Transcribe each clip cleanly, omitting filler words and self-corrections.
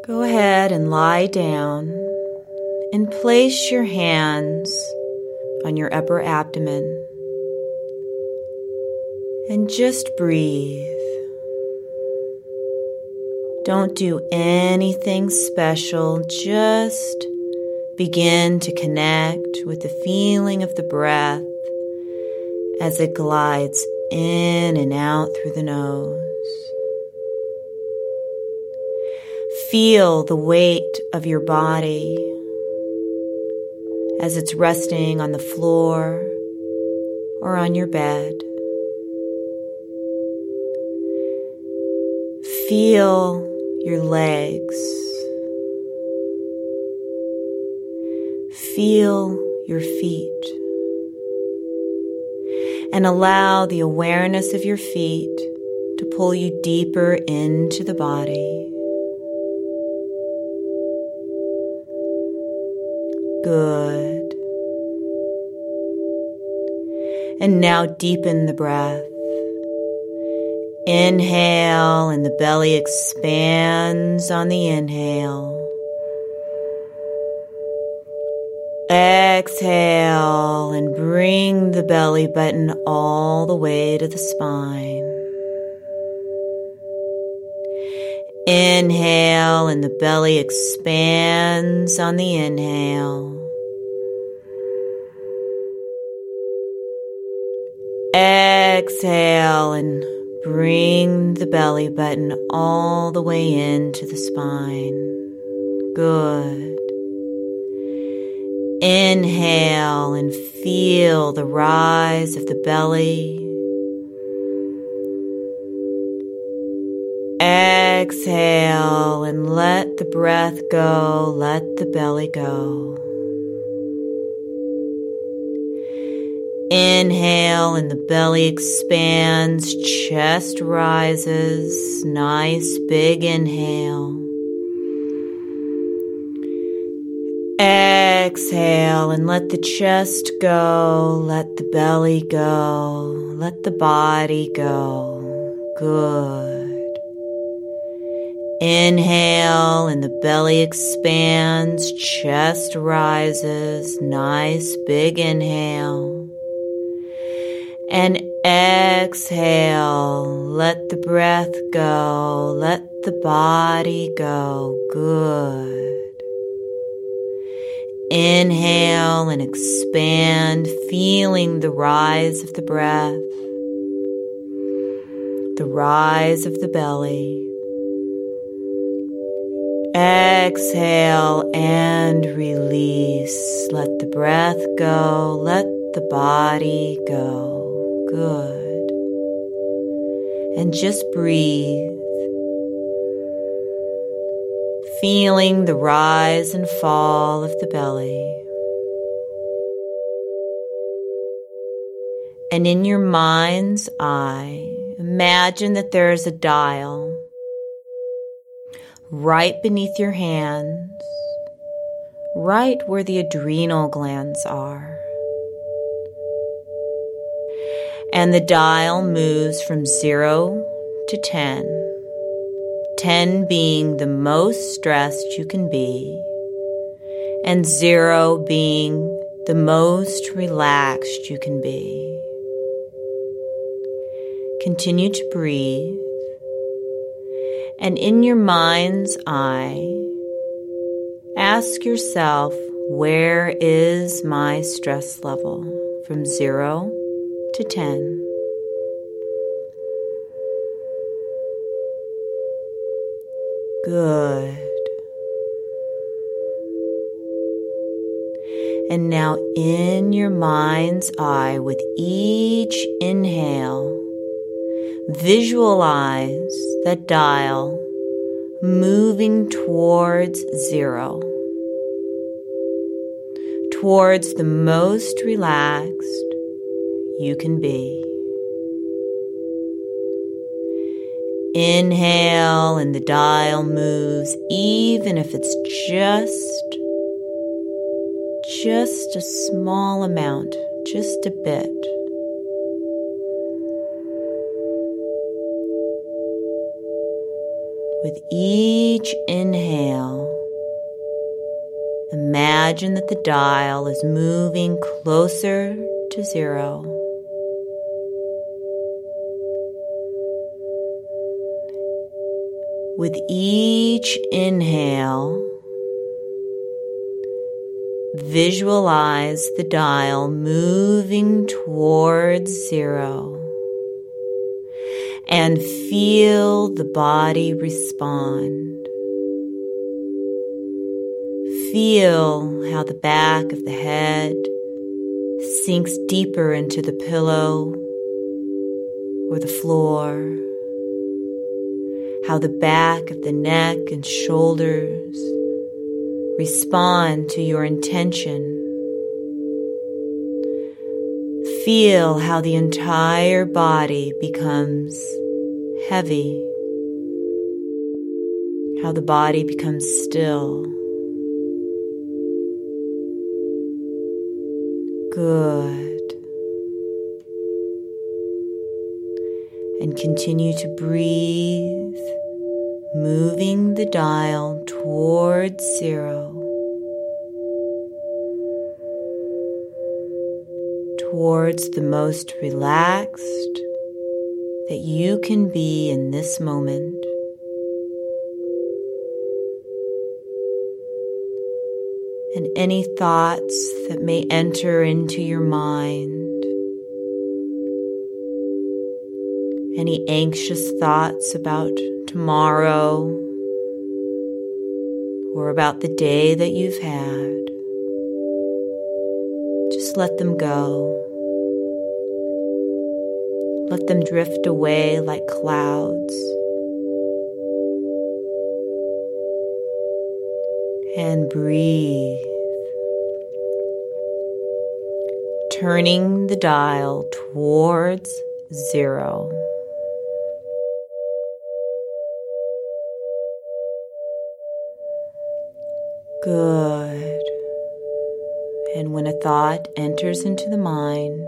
Go ahead and lie down and place your hands on your upper abdomen and just breathe. Don't do anything special, just begin to connect with the feeling of the breath as it glides in and out through the nose. Feel the weight of your body as it's resting on the floor or on your bed. Feel your legs. Feel your feet. And allow the awareness of your feet to pull you deeper into the body. Good. And now deepen the breath. Inhale and the belly expands on the inhale. Exhale and bring the belly button all the way to the spine. Inhale and the belly expands on the inhale. Exhale and bring the belly button all the way into the spine. Good. Inhale and feel the rise of the belly. Exhale and let the breath go, let the belly go. Inhale and the belly expands, chest rises, nice big inhale. Exhale and let the chest go, let the belly go, let the body go. Good. Inhale and the belly expands, chest rises, nice big inhale. And exhale, let the breath go, let the body go. Good. Inhale and expand, feeling the rise of the breath, the rise of the belly. Exhale and release. Let the breath go, let the body go. Good. And just breathe. Feeling the rise and fall of the belly. And in your mind's eye, imagine that there is a dial right beneath your hands, right where the adrenal glands are. And the dial moves from 0 to 10. 10 being the most stressed you can be, and 0 being the most relaxed you can be. Continue to breathe, and in your mind's eye, ask yourself, where is my stress level from 0 to 10? Good. And now in your mind's eye, with each inhale, visualize that dial moving towards 0, towards the most relaxed you can be. Inhale and the dial moves, even if it's just a small amount, just a bit. With each inhale, imagine that the dial is moving closer to 0. With each inhale, visualize the dial moving towards 0 and feel the body respond. Feel how the back of the head sinks deeper into the pillow or the floor. How the back of the neck and shoulders respond to your intention. Feel how the entire body becomes heavy, how the body becomes still. Good. And continue to breathe, moving the dial towards 0, towards the most relaxed that you can be in this moment. And any thoughts that may enter into your mind, any anxious thoughts about tomorrow or about the day that you've had, just let them go. Let them drift away like clouds. And breathe, turning the dial towards 0. Good. And when a thought enters into the mind,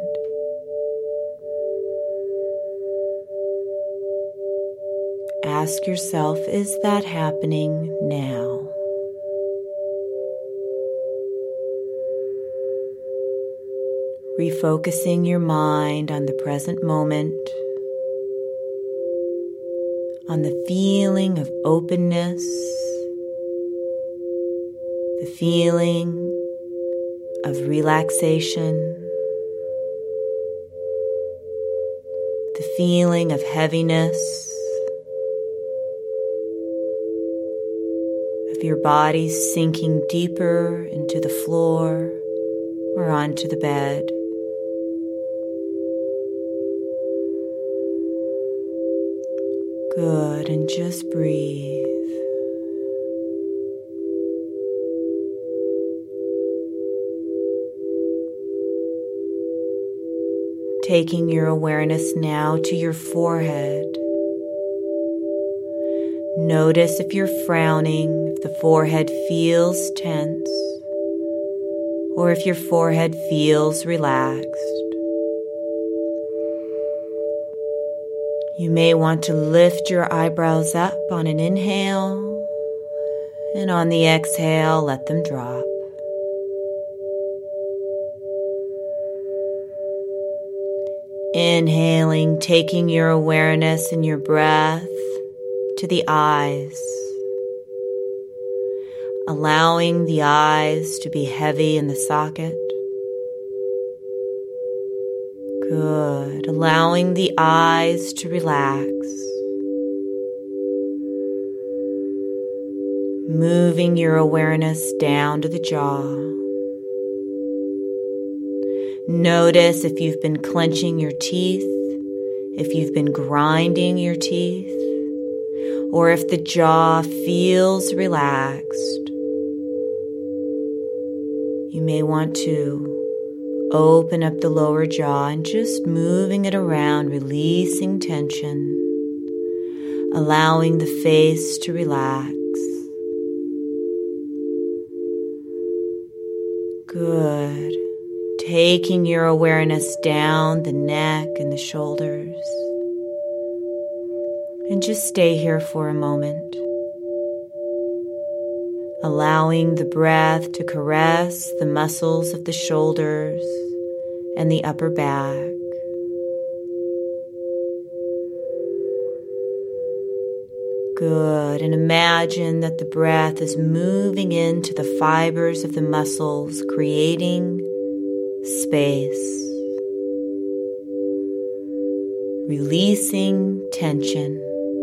ask yourself, is that happening now? Refocusing your mind on the present moment, on the feeling of openness, the feeling of relaxation, the feeling of heaviness, of your body sinking deeper into the floor or onto the bed. Good, and just breathe. Taking your awareness now to your forehead. Notice if you're frowning, if the forehead feels tense, or if your forehead feels relaxed. You may want to lift your eyebrows up on an inhale, and on the exhale, let them drop. Inhaling, taking your awareness and your breath to the eyes, allowing the eyes to be heavy in the socket. Good. Allowing the eyes to relax. Moving your awareness down to the jaw. Notice if you've been clenching your teeth, if you've been grinding your teeth, or if the jaw feels relaxed. You may want to open up the lower jaw and just moving it around, releasing tension, allowing the face to relax. Good. Taking your awareness down the neck and the shoulders. And just stay here for a moment, allowing the breath to caress the muscles of the shoulders and the upper back. Good. And imagine that the breath is moving into the fibers of the muscles, creating space, releasing tension.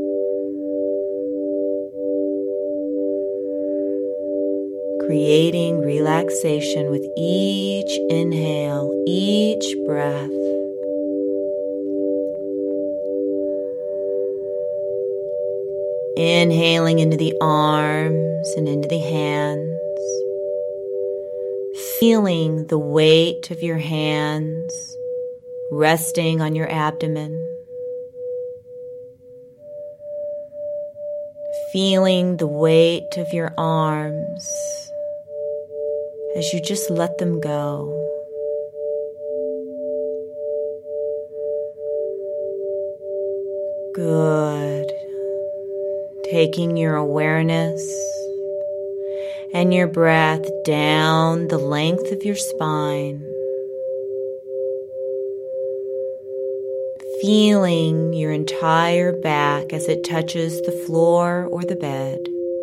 Creating relaxation with each inhale, each breath. Inhaling into the arms and into the hands. Feeling the weight of your hands resting on your abdomen. Feeling the weight of your arms as you just let them go. Good. Taking your awareness and your breath down the length of your spine. Feeling your entire back as it touches the floor or the bed.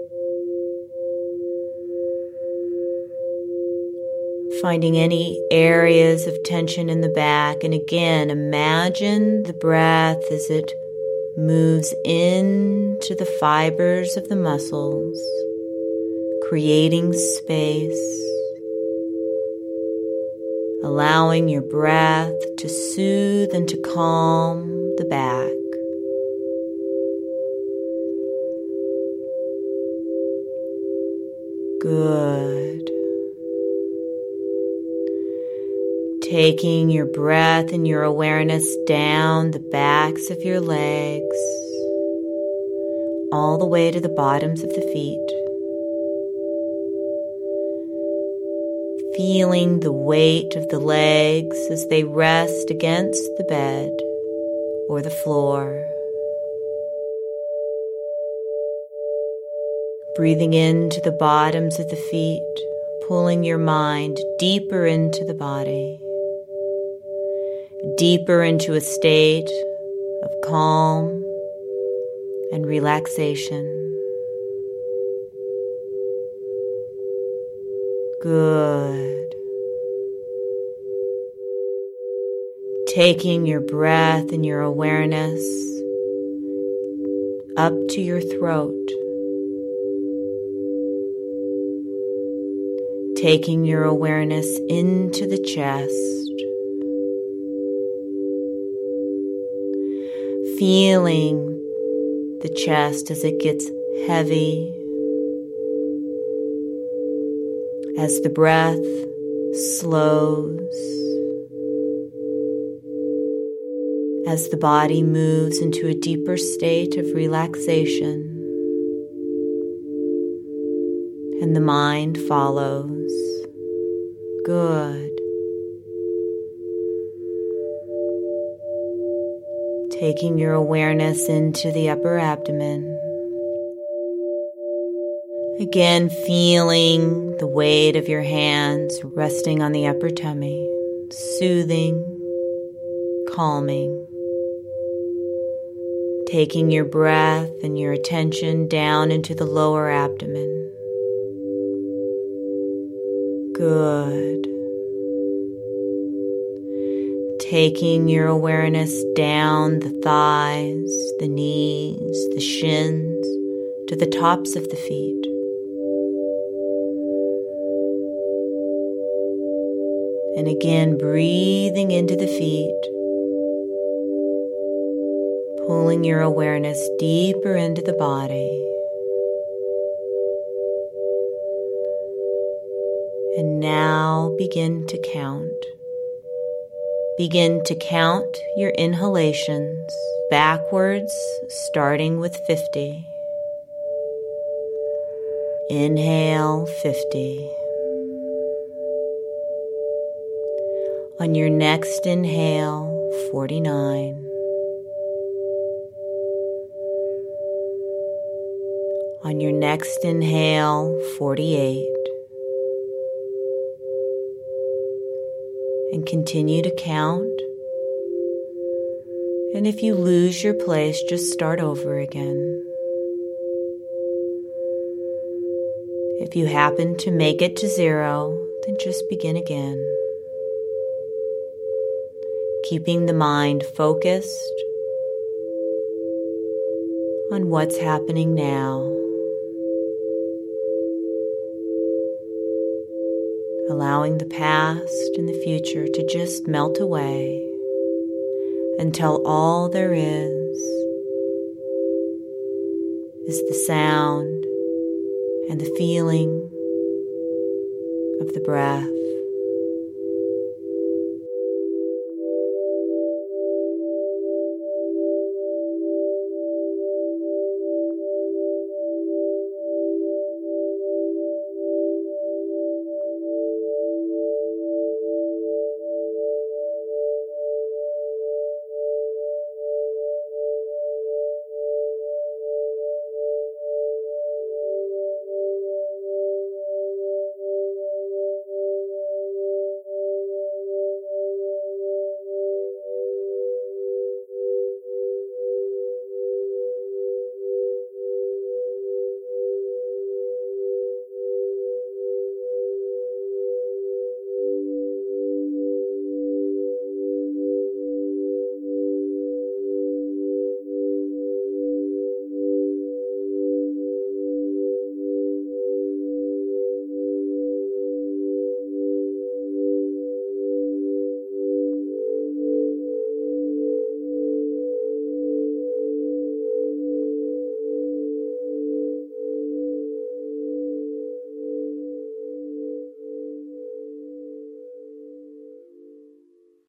Finding any areas of tension in the back, and again, imagine the breath as it moves into the fibers of the muscles, creating space, allowing your breath to soothe and to calm the back. Good. Taking your breath and your awareness down the backs of your legs, all the way to the bottoms of the feet. Feeling the weight of the legs as they rest against the bed or the floor. Breathing into the bottoms of the feet, pulling your mind deeper into the body, deeper into a state of calm and relaxation. Good. Taking your breath and your awareness up to your throat. Taking your awareness into the chest. Feeling the chest as it gets heavy, as the breath slows, as the body moves into a deeper state of relaxation, and the mind follows. Good. Taking your awareness into the upper abdomen. Again, feeling the weight of your hands resting on the upper tummy, soothing, calming. Taking your breath and your attention down into the lower abdomen. Good. Taking your awareness down the thighs, the knees, the shins, to the tops of the feet. And again, breathing into the feet, pulling your awareness deeper into the body. And now begin to count. Begin to count your inhalations backwards, starting with 50. Inhale 50. On your next inhale, 49. On your next inhale, 48. And continue to count. And if you lose your place, just start over again. If you happen to make it to 0, then just begin again. Keeping the mind focused on what's happening now. Allowing the past and the future to just melt away until all there is the sound and the feeling of the breath.